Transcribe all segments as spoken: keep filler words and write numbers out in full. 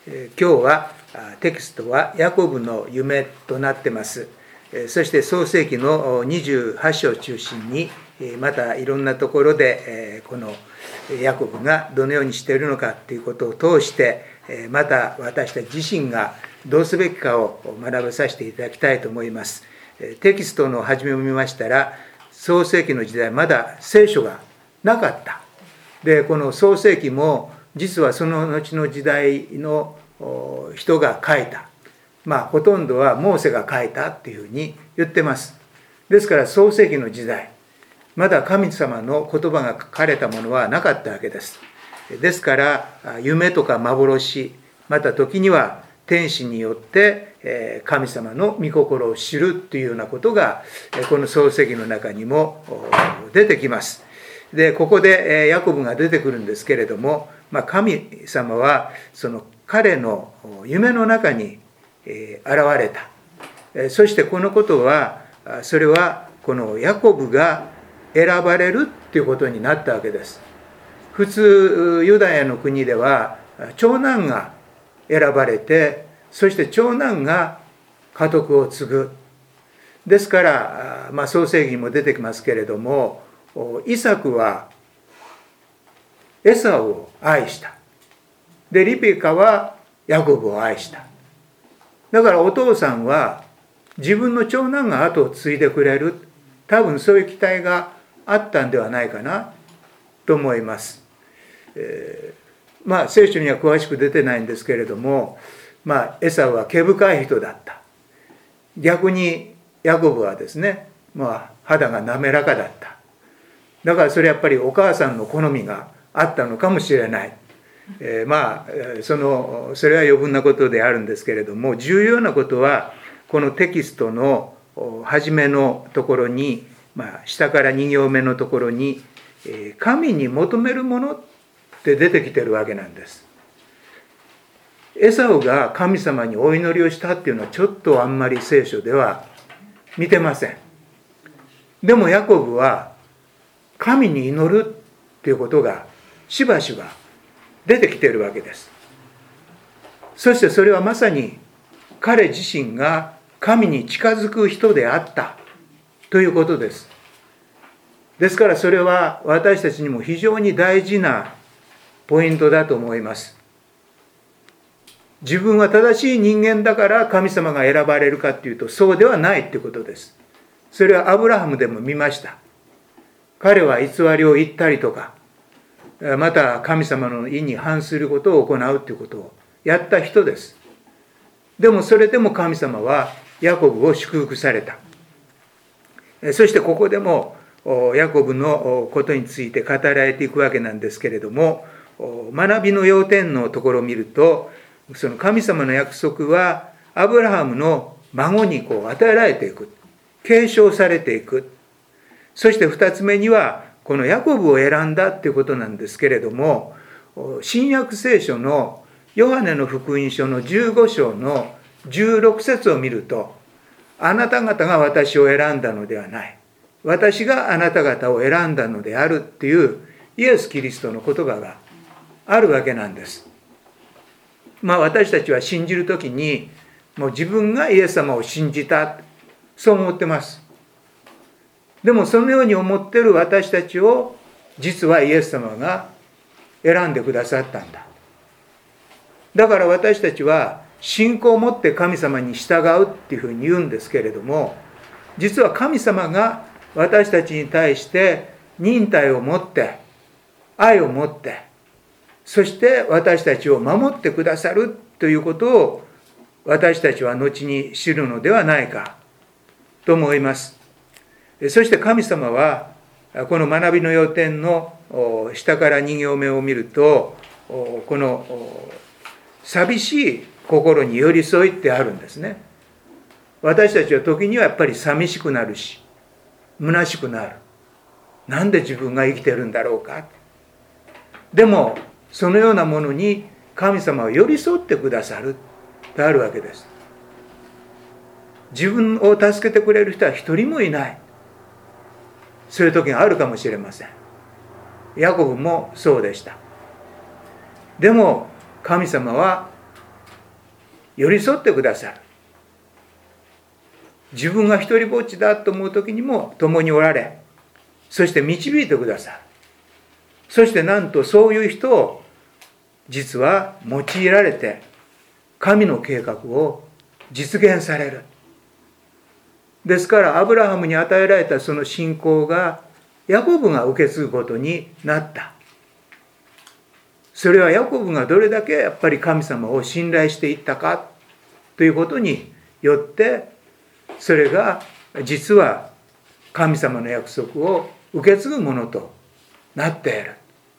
今日はテキストはヤコブの夢となっています。そして創世記のにじゅうはち章を中心にまたいろんなところでこのヤコブがどのようにしているのかということを通してまた私たち自身がどうすべきかを学ばさせていただきたいと思います。テキストの始めを見ましたら創世記の時代まだ聖書がなかった。でこの創世記も実はその後の時代の人が書いた、まあほとんどはモーセが書いたっていうふうに言ってます。ですから創世記の時代まだ神様の言葉が書かれたものはなかったわけです。ですから夢とか幻、また時には天使によって神様の御心を知るというようなことがこの創世記の中にも出てきます。でここでヤコブが出てくるんですけれども、まあ、神様はその彼の夢の中に現れた。そしてこのことはそれはこのヤコブが選ばれるということになったわけです。普通ユダヤの国では長男が選ばれて、そして長男が家督を継ぐ。ですから、まあ、創世記にも出てきますけれども、イサクはエサウを愛した。でリベカはヤコブを愛した。だからお父さんは自分の長男が後を継いでくれる、多分そういう期待があったんではないかなと思います。えー、まあ聖書には詳しく出てないんですけれども、まあエサウは毛深い人だった。逆にヤコブはですね、まあ肌が滑らかだった。だからそれやっぱりお母さんの好みがあったのかもしれない。えー、まあそのそれは余分なことであるんですけれども、重要なことはこのテキストの初めのところに、まあ、下からに行目のところに神に求めるものって出てきてるわけなんです。エサウが神様にお祈りをしたっていうのはちょっとあんまり聖書では見てません。でもヤコブは神に祈るっていうことがしばしば出てきているわけです。そしてそれはまさに彼自身が神に近づく人であったということです。ですからそれは私たちにも非常に大事なポイントだと思います。自分は正しい人間だから神様が選ばれるかというとそうではないということです。それはアブラハムでも見ました。彼は偽りを言ったりとか、また神様の意に反することを行うということをやった人です。でもそれでも神様はヤコブを祝福された。そしてここでもヤコブのことについて語られていくわけなんですけれども、学びの要点のところを見ると、その神様の約束はアブラハムの孫にこう与えられていく、継承されていく。そして二つ目にはこのヤコブを選んだということなんですけれども、新約聖書のヨハネの福音書のじゅうご章のじゅうろく節を見ると、あなた方が私を選んだのではない、私があなた方を選んだのであるっていうイエス・キリストの言葉があるわけなんです。まあ私たちは信じるときにもう自分がイエス様を信じた、そう思ってます。でもそのように思っている私たちを実はイエス様が選んでくださったんだ。だから私たちは信仰を持って神様に従うっていうふうに言うんですけれども、実は神様が私たちに対して忍耐を持って愛を持って、そして私たちを守ってくださるということを私たちは後に知るのではないかと思います。そして神様はこの学びの要点の下からに行目を見ると、この寂しい心に寄り添いってあるんですね。私たちは時にはやっぱり寂しくなるし、虚しくなる。なんで自分が生きてるんだろうか。でもそのようなものに神様は寄り添ってくださるってあるわけです。自分を助けてくれる人は一人もいない。そういう時があるかもしれません。ヤコブもそうでした。でも神様は寄り添ってくださる。自分が一りぼっちだと思う時にも共におられ、そして導いてくださる。そしてなんとそういう人を実は用いられて神の計画を実現される。ですからアブラハムに与えられたその信仰がヤコブが受け継ぐことになった。それはヤコブがどれだけやっぱり神様を信頼していったかということによって、それが実は神様の約束を受け継ぐものとなっている。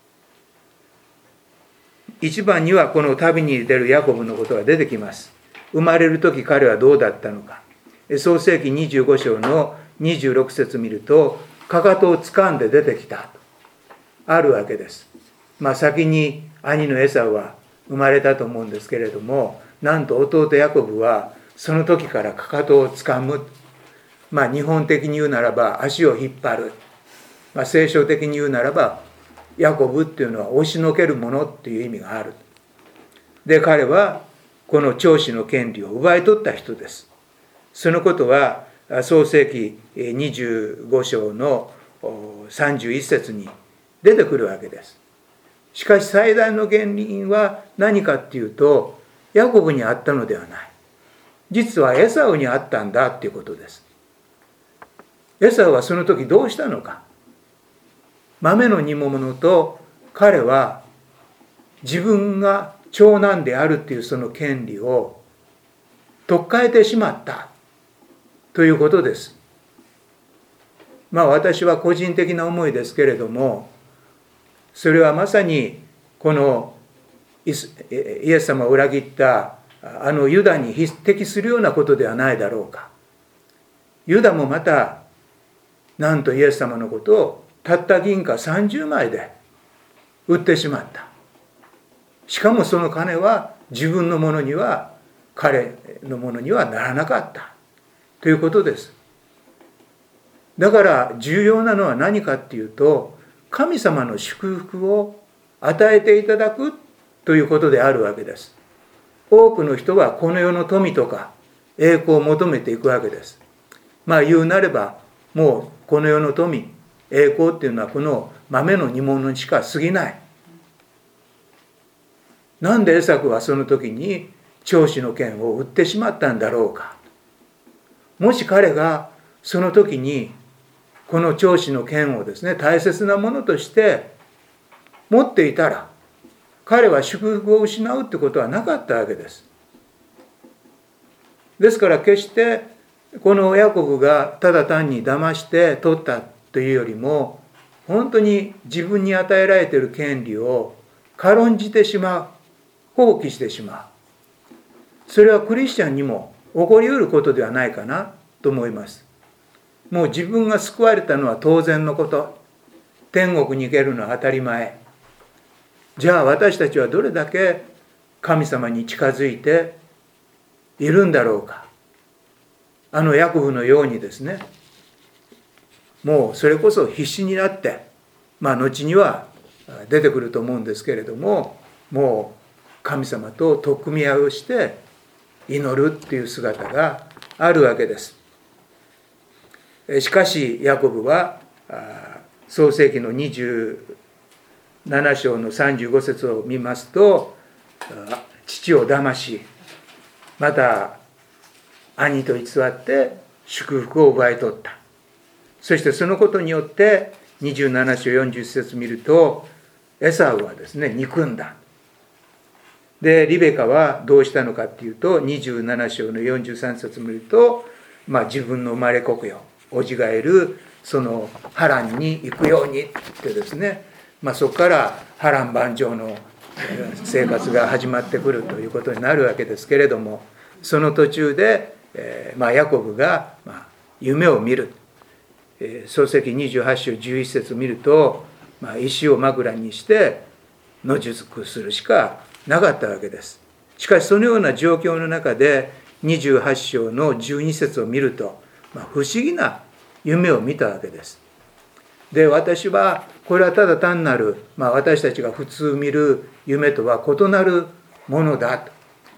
一番にはこの旅に出るヤコブのことが出てきます。生まれる時彼はどうだったのか。創世記にじゅうご章のにじゅうろく節見ると、かかとを掴んで出てきたとあるわけです。まあ先に兄のエサウは生まれたと思うんですけれども、なんと弟ヤコブはその時からかかとを掴む。まあ日本的に言うならば足を引っ張る。まあ聖書的に言うならばヤコブっていうのは押しのけるものっていう意味がある。で、彼はこの長子の権利を奪い取った人です。そのことは創世記にじゅうご章のさんじゅういち節に出てくるわけです。しかし最大の原因は何かっていうと、ヤコブにあったのではない。実はエサウにあったんだっていうことです。エサウはその時どうしたのか。豆の煮物と彼は自分が長男であるっていうその権利を取っ換えてしまったということです。まあ私は個人的な思いですけれども、それはまさにこのイエス様を裏切ったあのユダに匹敵するようなことではないだろうか。ユダもまたなんとイエス様のことをたった銀貨さんじゅうまいで売ってしまった。しかもその金は自分のものには彼のものにはならなかったということです。だから重要なのは何かっていうと、神様の祝福を与えていただくということであるわけです。多くの人はこの世の富とか栄光を求めていくわけです。まあ言うなればもうこの世の富、栄光っていうのはこの豆の煮物にしか過ぎない。なんでエサクはその時に長子の権を売ってしまったんだろうか。もし彼がその時にこの長子の権をですね、大切なものとして持っていたら、彼は祝福を失うってことはなかったわけです。ですから決してこのヤコブがただ単に騙して取ったというよりも、本当に自分に与えられている権利を軽んじてしまう、放棄してしまう。それはクリスチャンにも起こりうることではないかなと思います。もう自分が救われたのは当然のこと。天国に行けるのは当たり前。じゃあ私たちはどれだけ神様に近づいているんだろうか。あのヤコブのようにですね、もうそれこそ必死になって、まあ後には出てくると思うんですけれども、もう神様と取っ組み合いをして祈るっていう姿があるわけです。しかしヤコブは創世記のにじゅうなな章のさんじゅうご節を見ますと、父を騙し、また兄と偽って祝福を奪い取った。そしてそのことによってにじゅうなな章よんじゅう節見ると、エサウはですね、憎んだ。でリベカはどうしたのかっていうと、にじゅうなな章のよんじゅうさん節見ると、まあ、自分の生まれ故郷叔父がいるそのハランに行くようにってですね、まあ、そこから波乱万丈の生活が始まってくるということになるわけですけれども、その途中で、えーまあ、ヤコブが、まあ、夢を見る。えー、創世記にじゅうはち章じゅういち節を見ると、まあ、石を枕にして野宿するしかなかったわけです。しかしそのような状況の中でにじゅうはち章のじゅうに節を見ると、まあ、不思議な夢を見たわけです。で私はこれはただ単なる、まあ、私たちが普通見る夢とは異なるものだと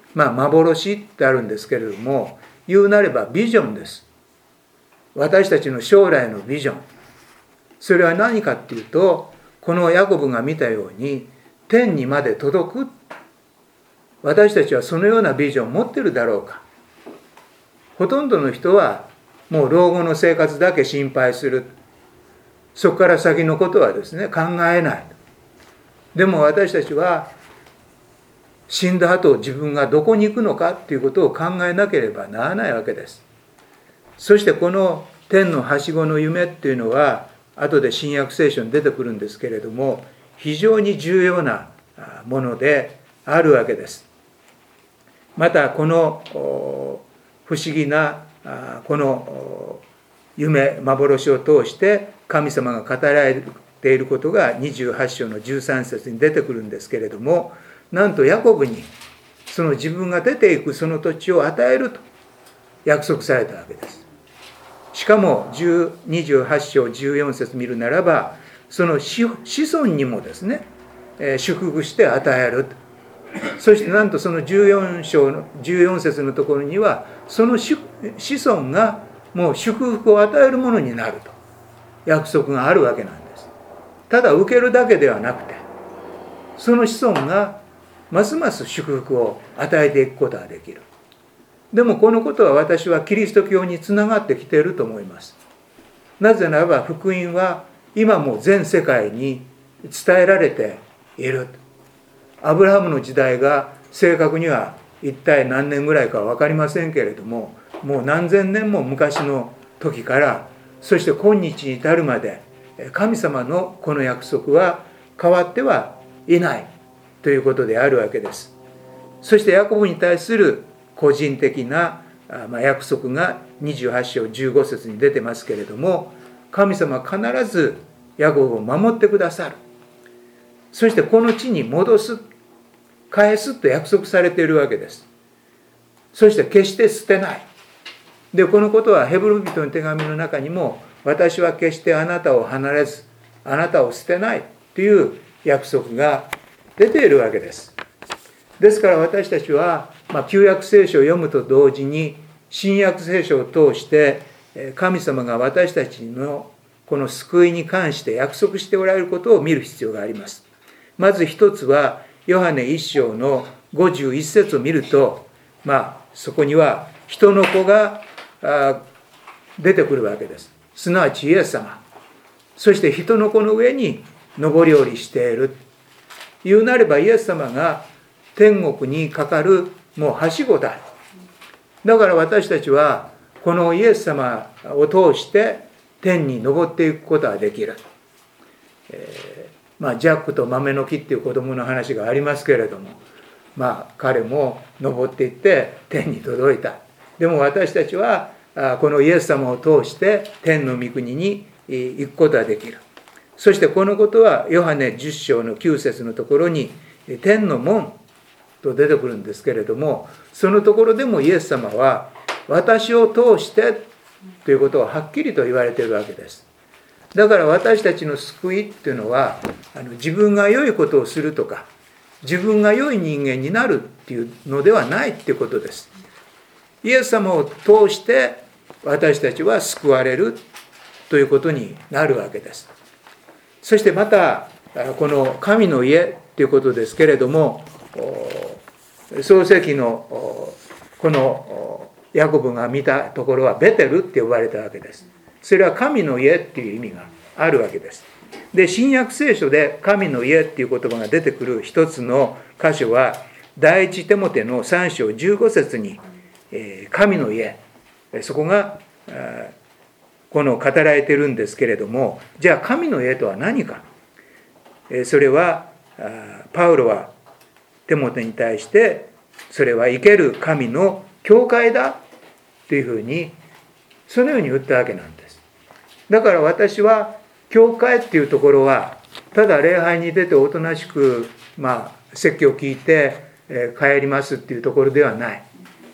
まあ幻ってあるんですけれども、言うなればビジョンです。私たちの将来のビジョン。それは何かっていうと、このヤコブが見たように天にまで届く。私たちはそのようなビジョンを持っているだろうか。ほとんどの人はもう老後の生活だけ心配する。そこから先のことはですね、考えない。でも私たちは死んだ後自分がどこに行くのかっていうことを考えなければならないわけです。そしてこの天のはしごの夢っていうのは、後で新約聖書に出てくるんですけれども、非常に重要なものであるわけです。またこの不思議なこの夢、幻を通して神様が語られていることがにじゅうはち章のじゅうさん節に出てくるんですけれども、なんとヤコブにその自分が出ていくその土地を与えると約束されたわけです。しかもにじゅうはち章じゅうよん節見るならば、その子孫にもですね、祝福して与えると。そしてなんとそのじゅうよん章のじゅうよん節のところには、その子孫がもう祝福を与えるものになると約束があるわけなんです。ただ受けるだけではなくて、その子孫がますます祝福を与えていくことができる。でもこのことは私はキリスト教につながってきていると思います。なぜならば福音は今も全世界に伝えられている。アブラハムの時代が正確には一体何年ぐらいかは分かりませんけれども、もう何千年も昔の時から、そして今日に至るまで神様のこの約束は変わってはいないということであるわけです。そしてヤコブに対する個人的な約束がにじゅうはち章じゅうご節に出てますけれども、神様は必ずヤコブを守ってくださる。そしてこの地に戻す、返すと約束されているわけです。そして決して捨てない。で、このことはヘブル人の手紙の中にも、私は決してあなたを離れず、あなたを捨てないという約束が出ているわけです。ですから私たちは、まあ、旧約聖書を読むと同時に、新約聖書を通して、神様が私たちのこの救いに関して約束しておられることを見る必要があります。まず一つは、ヨハネ一章のごじゅういち節を見ると、まあ、そこには人の子が出てくるわけです。すなわちイエス様。そして人の子の上に上り下りしている。言うなればイエス様が天国にかかるもうはしごだ。だから私たちはこのイエス様を通して天に昇っていくことができる。えーまあ、ジャックと豆の木っていう子供の話がありますけれども、まあ彼も登っていって天に届いた。でも私たちはこのイエス様を通して天の御国に行くことができる。そしてこのことはヨハネじゅっ章のきゅう節のところに天の門と出てくるんですけれども、そのところでもイエス様は私を通してということをはっきりと言われているわけです。だから私たちの救いっていうのは、あの自分が良いことをするとか、自分が良い人間になるっていうのではないっていうことです。イエス様を通して私たちは救われるということになるわけです。そしてまた、この神の家ということですけれども、創世記のこのヤコブが見たところはベテルって呼ばれたわけです。それは神の家っていう意味があるわけです。で、新約聖書で神の家っていう言葉が出てくる一つの箇所は、第一テモテのさん章じゅうご節に、神の家、そこがこの語られているんですけれども、じゃあ神の家とは何か。それはパウロはテモテに対して、それは生ける神の教会だというふうに、そのように言ったわけなんです。だから私は教会っていうところは、ただ礼拝に出ておとなしく、まあ、説教を聞いて、えー、帰りますっていうところではない。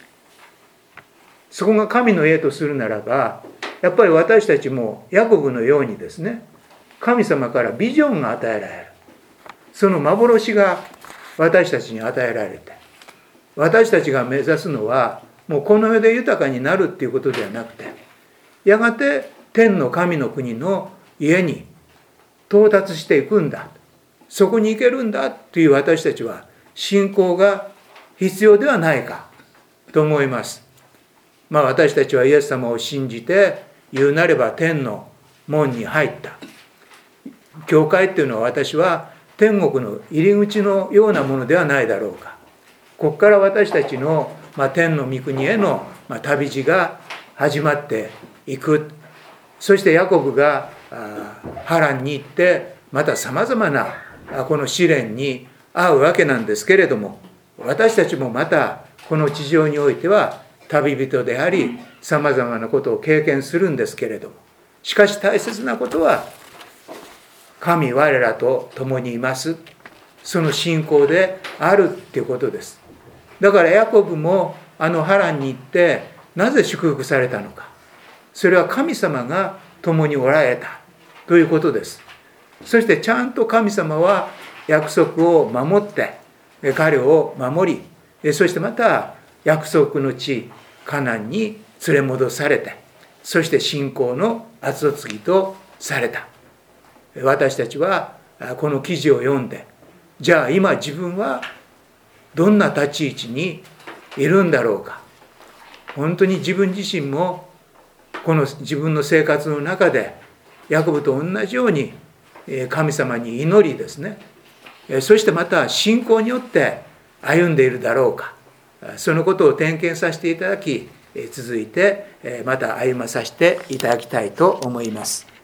そこが神の家とするならば、やっぱり私たちもヤコブのようにですね、神様からビジョンが与えられる。その幻が私たちに与えられて、 私たちが目指すのはもうこの世で豊かになるっていうことではなくて、やがて天の神の国の家に到達していくんだ、そこに行けるんだという私たちは信仰が必要ではないかと思います。まあ私たちはイエス様を信じて言うなれば天の門に入った。教会っていうのは私は天国の入り口のようなものではないだろうか。ここから私たちの、まあ、天の御国への、まあ、旅路が始まっていく。そしてヤコブがハランに行ってまたさまざまなこの試練に遭うわけなんですけれども、私たちもまたこの地上においては旅人であり、さまざまなことを経験するんですけれども、しかし大切なことは神我らと共にいます、その信仰であるっていうことです。だからヤコブもあのハランに行ってなぜ祝福されたのか、それは神様が共におられたということです。そしてちゃんと神様は約束を守って彼を守り、そしてまた約束の地カナンに連れ戻されて、そして信仰の後継ぎとされた。私たちはこの記事を読んで、じゃあ今自分はどんな立ち位置にいるんだろうか。本当に自分自身もこの自分の生活の中でヤコブと同じように神様に祈りですね、そしてまた信仰によって歩んでいるだろうか。そのことを点検させていただき、続いてまた歩まさせていただきたいと思います。